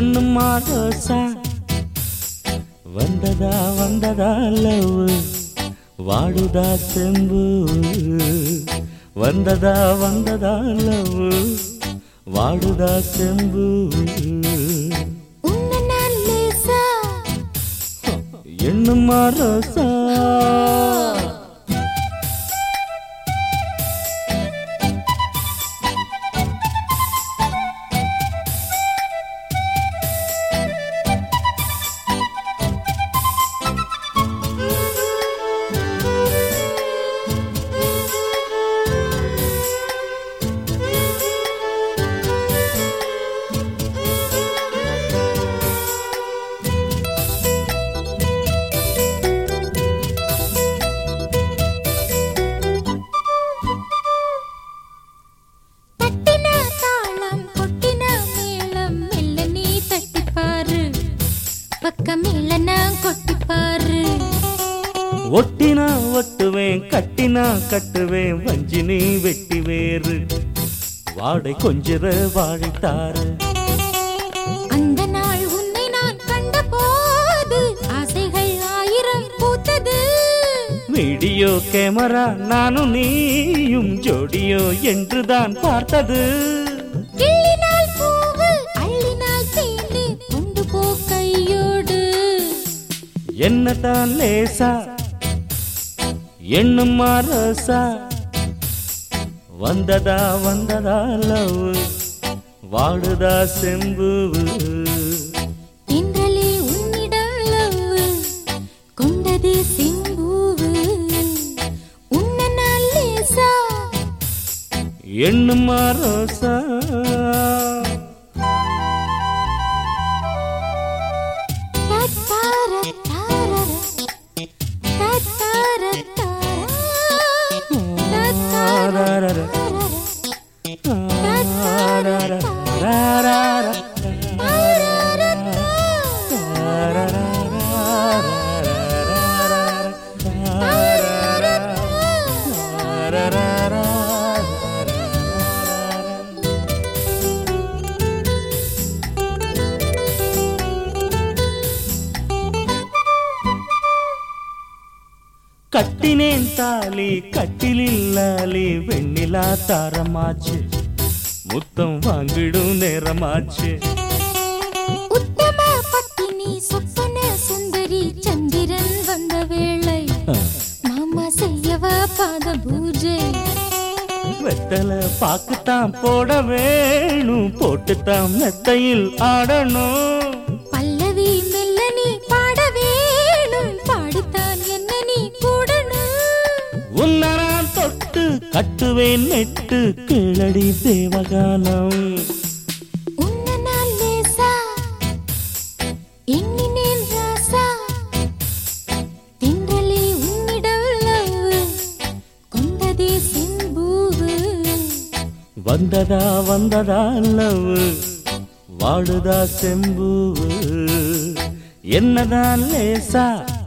என்னம்மா ரோசா வந்ததா வந்ததா லவ் வாடுதா செம்பு வந்ததா வந்ததா லவ் வாடுதா செம்பு என்னம்மா ரோசா ஒட்டினா ஒட்டுவேன் கட்டினா கட்டுவேன் வஞ்சினி வெட்டி வேறு வாடை கொஞ்சிற வாழைத்தாரு அந்த நாள் உன்னை நான் கண்ட போது ஆசைகள் 1000 பூத்தது வீடியோ கேமரா நானும் நீயும் ஜோடியோ என்றுதான் பார்த்தது கிள்ளினால் பூவு அள்ளினால் தேனு கொண்டு போ கையோடு என்னதான் லேசா என்னம்மா ரோசா வந்ததா வந்ததா லவ் வாடுதா செம்பு என்றலே உன்னிடம் லவ் கொண்டது செம்பூவு உன்னனால் லேசா என்னம்மா ரோசா கட்டினேன் தாலி கட்டிலில்லாலி வெண்ணிலா தாரமாச்சு முத்தம் வாங்கிடும் நேரமாச்சு உத்தம பத்தினி சொப்பன சுந்தரி சந்திரன் வந்த வேளை மாமா செய்யவா பாத பூஜை வெத்தல பாக்குத்தான் போட வேணும் போட்டுத்தான் மெத்தையில் ஆடணும் பல்லவி மெல்ல நீ பாட வேணும் பாடித்தான் என்ன நீ கூடணும் உன்னை நான் தொட்டு கட்டுவேன் நெட்டு கிளடி தேவகானம் உன்னனால் லேசா எண்ணினேன் ராசா தென்றலே உன்னிடம் லவ் கொண்டதே செம்பூவு வந்ததா வந்ததா லவ் வாடுதா செம்பு என்னதான் லேசா